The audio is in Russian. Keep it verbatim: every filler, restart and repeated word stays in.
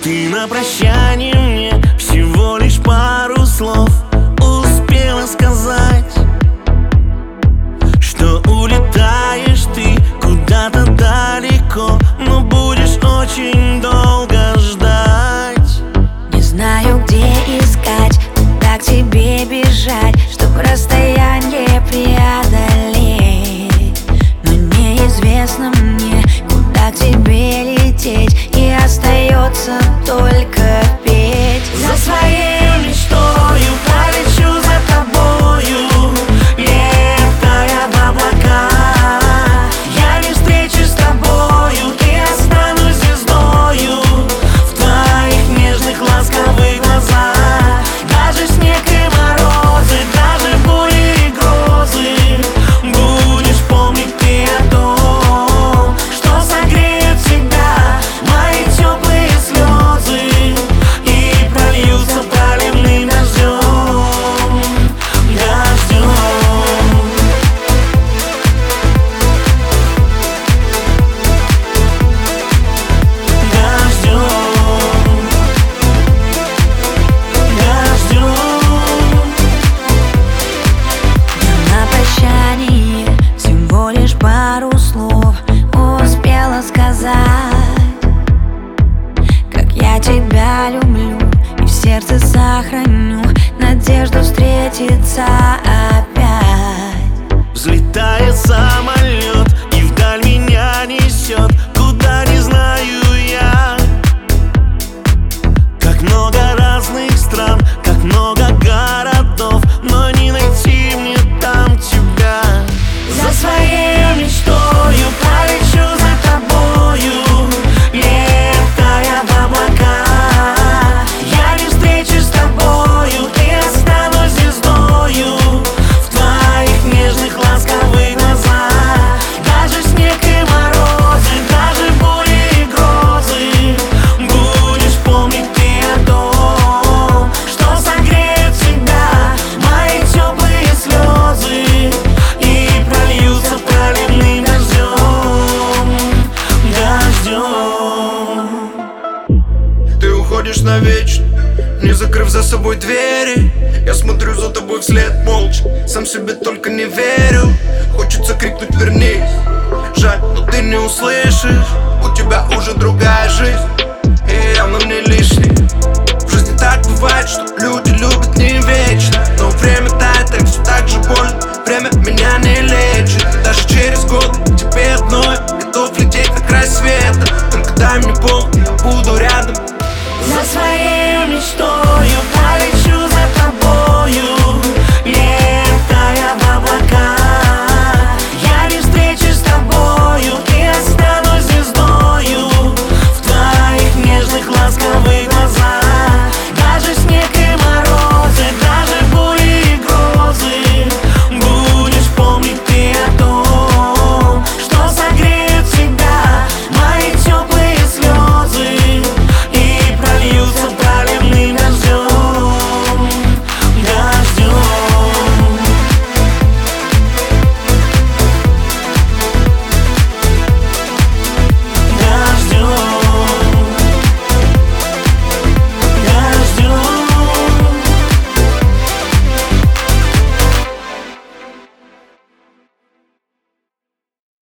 Ты на прощание мне всего лишь пару слов успела сказать, что улетаешь ты куда-то далеко, но будешь очень долго ждать. Не знаю, где искать, куда к тебе бежать, чтобы расстояние преодолеть. Но неизвестно мне, куда к тебе лететь, и остается только петь. За своей мечтою полечу за тобою, летая в облака. Я не встречусь с тобою и останусь звездою в твоих нежных ласковых глазах. Даже снег и морозы, даже бури и грозы, будешь помнить ты о том, что согреет всегда мои теплые слезы и прольются проливным дождем, дождем. На прощание всего лишь пару слов успела сказать, как я тебя люблю и в сердце сохраню надежду встретиться опять. Взлетает самолет и вдаль меня несет, куда не знаю я. Как много разных стран, как много городов, но не найти мне там тебя. За своей мечтою полечу за тобою, летая в облака. Я не встречусь с тобою и останусь звездою в твоих нежных ласковых глазах. Даже снег и морозы, даже бури и грозы, будешь помнить ты о том, что согреет всегда мои теплые слезы и прольются проливным дождем, дождем. Ты уходишь навечно, не закрыв за собой двери. Я смотрю за тобой вслед молча, сам себе только не верю. Хочется крикнуть вернись, жаль, но ты не услышишь. У тебя уже другая жизнь, и явно мне лишний. В жизни так бывает, что люди любят не вечно, но время тает, и все так же больно. Время меня не лечит, даже через год тебе одной готов лететь на край света. Только дай мне повод, я буду рядом. За своей мечтою